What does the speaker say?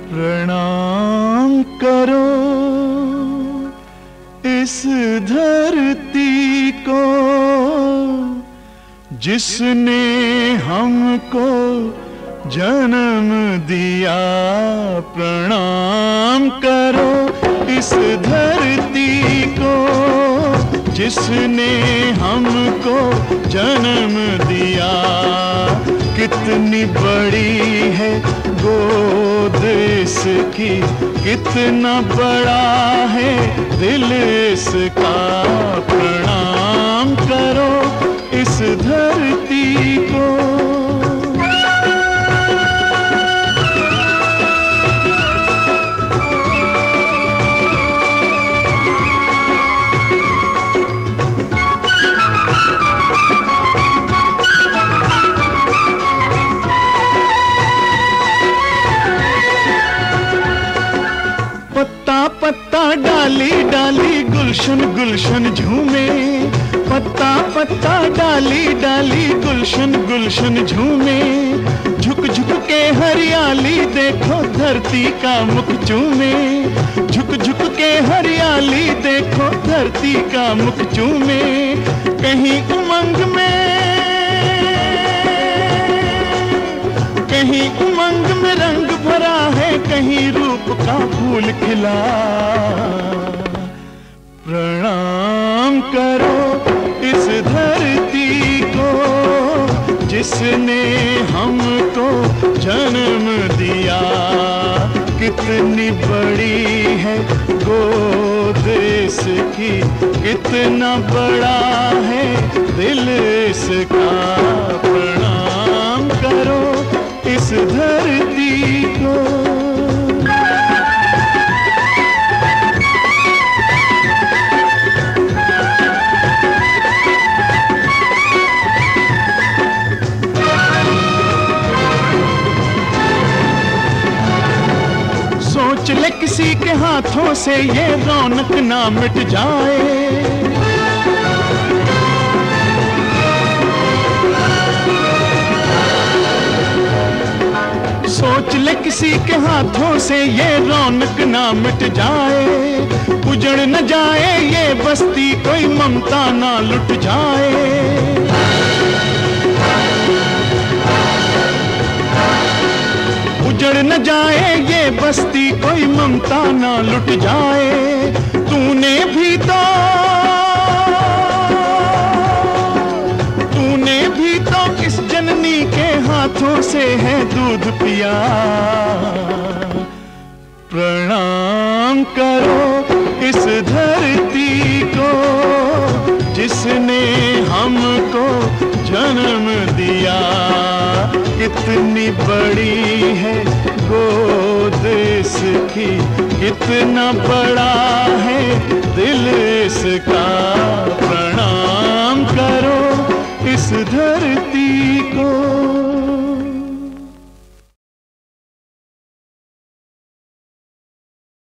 प्रणाम करो इस धरती को जिसने हमको जन्म दिया। प्रणाम करो इस धरती को जिसने हमको जन्म दिया। कितनी बड़ी है गोद इसकी, कितना बड़ा है दिल इसका। प्रणाम करो इस धरती को। पत्ता पत्ता डाली डाली गुलशन गुलशन झूमे। पत्ता पत्ता डाली डाली गुलशन गुलशन झूमे। झुक झुक के हरियाली देखो धरती का मुख चूमे। झुक झुक के हरियाली देखो धरती का मुख चूमे। कहीं उमंग में रंग भरा है, कहीं रूप का फूल खिला। प्रणाम करो इस धरती को जिसने हमको जन्म दिया। कितनी बड़ी है गोद इसकी, कितना बड़ा है दिल इसका। प्रणाम करो इस धरती को। सोच ले किसी के हाथों से ये रौनक ना मिट जाए। सोच ले किसी के हाथों से ये रौनक ना मिट जाए। उजड़ न जाए ये बस्ती, कोई ममता ना लुट जाए। उजड़ न जाए ये बस्ती, कोई ममता ना लुट जाए। तूने भी तो किस जननी के हाथों से है दूध पिया। प्रणाम करो इस धरती को जिसने हमको जन्म दिया। कितनी बड़ी है गोद इसकी, कितना बड़ा है दिल इसका। प्रणाम करो इस धरती को।